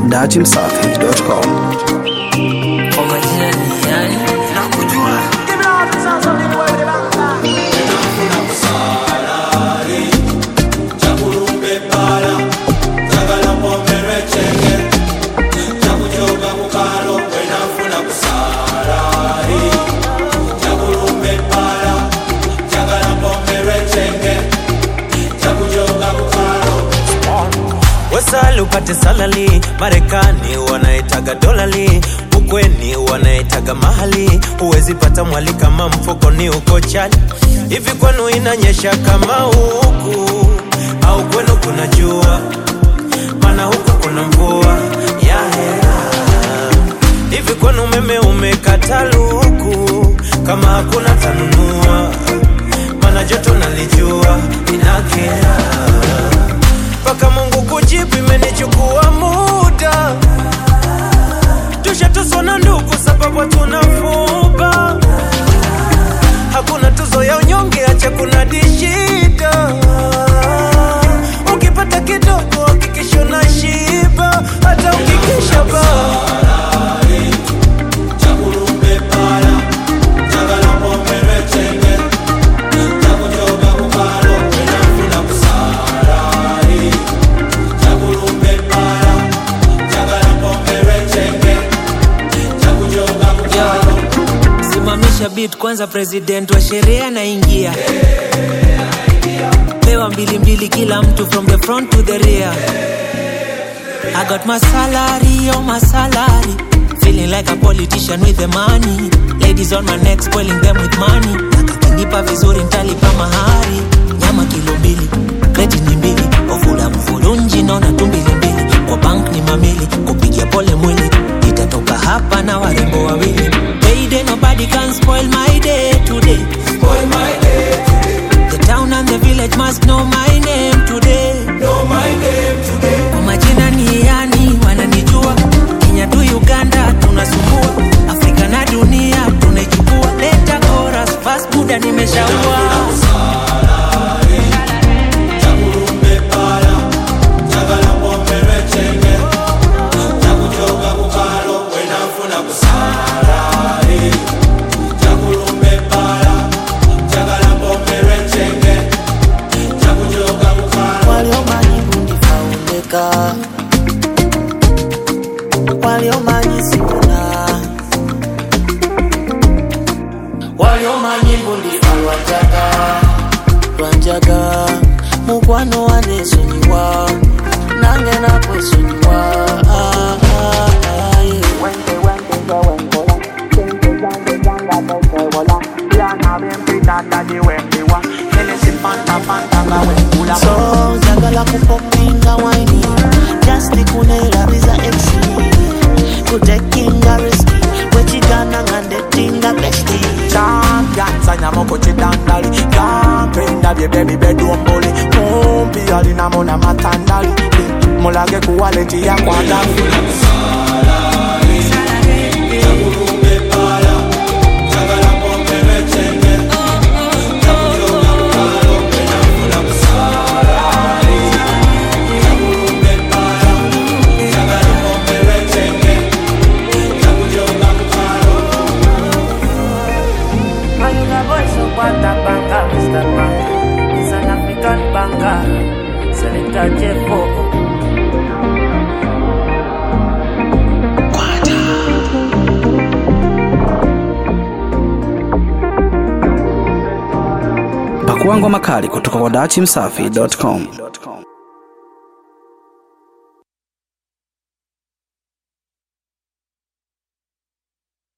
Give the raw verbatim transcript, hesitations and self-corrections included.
dati msafi dot com. Kwa majina ni yani nakujua. Give it all the sounds of the boy with the bang. Ninafuna kusalari chakurumbe para tagala pomere chenge chakujoga kukalo ninafuna kusalari chakurumbe para tagala pomere chenge chakujoga kukalo. Wasali upate salali Marekani wanaitaga dolali ukweni wanaitaga mahali uwezi pata mwali kama mfuko ni uko chali hivi kwenu inanyesha kama huku au kwenu kuna jua mana huku kuna mvua ya hera hivi kwenu umeme umekata luku kama hakuna tanunua mana joto nalijua inakera paka Mungu kujibu imenichukua muda tushatusona ndugu sababu tunafuba hakuna tuzo ya unyonge acha kuna dishida ukipata kidogo hakikisha na shiba hata ukikisha ba chakurumbe para tagala pomere chenge chakujoga kukalo ninafuna kusalari chakurumbe para tagala pomere chenge chakujoga kukalo. Simamisha beat kwanza president wa sheria naingia pewa mbili mbili kila mtu from the front to the rear. I got my salary on my salary feeling like a politician with the money ladies on my neck spoiling them with money nakakinipa vizuri ntalipa mahari nyama kilo mbili kredi ni mbili ofula mfulunji naona tumbili mbili kwa bank ni mamili kupigia pole mwili itatoka hapa na warembo wawili payday nobody can spoil my day today spoil my day today the town and the village must know my name today know my name today kwa majina ni yani wananijua Kenya tu Uganda tunasumbua Afrika na dunia tunaichukua leta chorus fast muda nimeshaua waliomanyi sikuna waliomanyi mbundi alwajaga lwanjaga mukwano wanesonyiwa nange nakwesonyiwa ah, ah, ah, yeah. Wente wente zo wengola Kente zange zanga besewola Yana bempita tadi wengiwa Nelesi panta panta nga wengula So jagala kupopinga waini Justi kunela biza M C Kutekinga risky Wechigana ngande tinga besti Champion sanya moko chitandali Kampenda bie baby bedroom bully Mumbi alina mona matandali Mulage kuwaleti ya kwa dafu Salari Chakurumbe para Chagala pomere chenge Chakujoga kukalo Penafuna kusalari Chakurumbe para Chagala pomere chenge Chakujoga kukalo Mayunga boy so kwata banga Mister Banga He's an African banga Selector Jeffo Pakuangwa makali kutoka kwa dati msafi dot com.